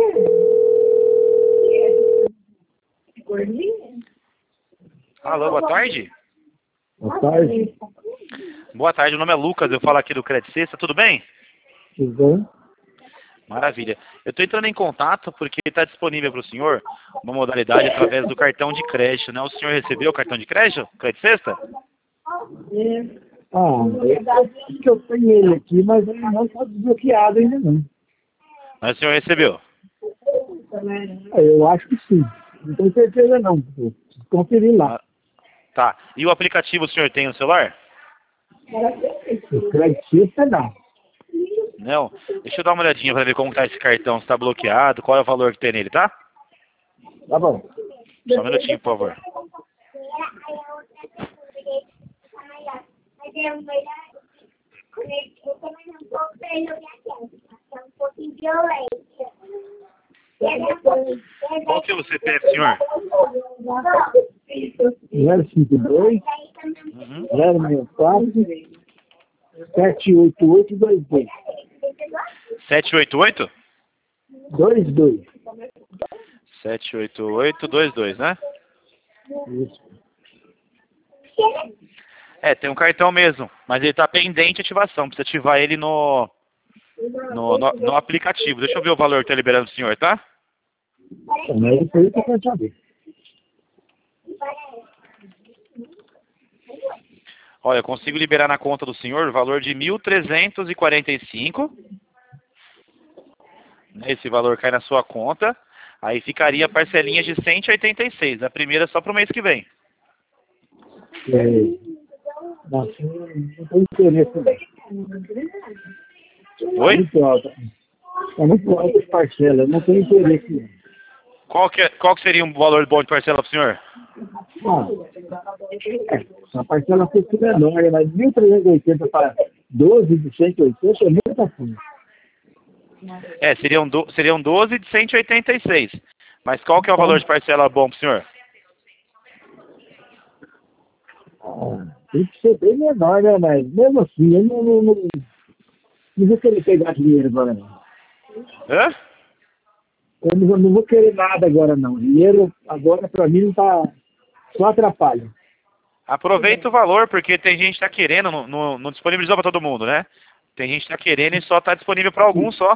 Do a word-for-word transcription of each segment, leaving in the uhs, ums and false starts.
Alô, boa tarde. Boa tarde. Boa tarde, o nome é Lucas, eu falo aqui do Credit Sexta, tudo bem? Tudo bem? Maravilha. Eu estou entrando em contato porque está disponível para o senhor uma modalidade através do cartão de crédito, né? O senhor recebeu o cartão de crédito? Credit Sexta? Ah, eu acho que eu tenho ele aqui, mas ele não está desbloqueado ainda não. Mas o senhor recebeu? Ah, eu acho que sim. Não tenho certeza não. Preciso conferir lá. Ah, tá. E o aplicativo o senhor tem no celular? O crédito não. Não. Deixa eu dar uma olhadinha para ver como está esse cartão, se está bloqueado, qual é o valor que tem nele, tá? Tá bom. Só um minutinho, por favor. Qual que é o C P F, senhor? zero cinco dois, Uhum. zero seis quatro, sete oito oito dois dois. sete oito oito? dois dois. sete oito oito dois dois, né? Isso. É, tem um cartão mesmo, mas ele está pendente de ativação. Precisa ativar ele no, no, no, no aplicativo. Deixa eu ver o valor que está liberando o senhor, tá? Então, é isso aí que eu quero saber. Olha, eu consigo liberar na conta do senhor o valor de mil trezentos e quarenta e cinco. Esse valor cai na sua conta. Aí ficaria parcelinhas de cento e oitenta e seis. A primeira só para o mês que vem. É, assim, não tem interesse não. É Oi? muito alta. É muito alta as parcelas, não tem interesse não. Qual que, é, qual que seria um valor bom de parcela para o senhor? Ah, é, a parcela fosse menor, mas mil trezentos e oitenta para doze de cento e oitenta é muita coisa. É, seriam, do, seriam doze de cento e oitenta e seis. Mas qual que é o valor de parcela bom para o senhor? Ah, tem que ser bem menor, né? Mas mesmo assim, eu não, não, não, não vou querer pegar dinheiro agora não. Hã? Eu não, não vou querer nada agora não. Dinheiro agora pra mim não tá. Só atrapalha. Aproveita o valor, porque tem gente que está querendo, não, não, não disponibilizou para todo mundo, né? Tem gente que está querendo e só está disponível para alguns só.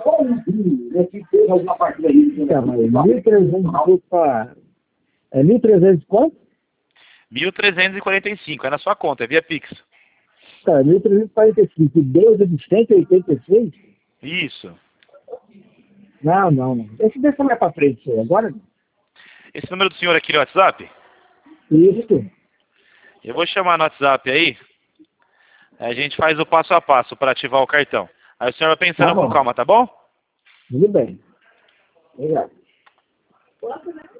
É, mas mil e trezentos para. É mil e trezentos quanto? mil trezentos e quarenta e cinco, é na sua conta, é via Pix. Tá, mil trezentos e quarenta e cinco. doze de cento e oitenta e seis? Isso. Não, não, não. Deixa, deixa mais pra frente isso aí. Agora não. Esse número do senhor aqui no WhatsApp, Isso. eu vou chamar no WhatsApp aí, a gente faz o passo a passo para ativar o cartão. Aí o senhor vai pensando Tá com bom. calma, tá bom? Tudo bem. Obrigado.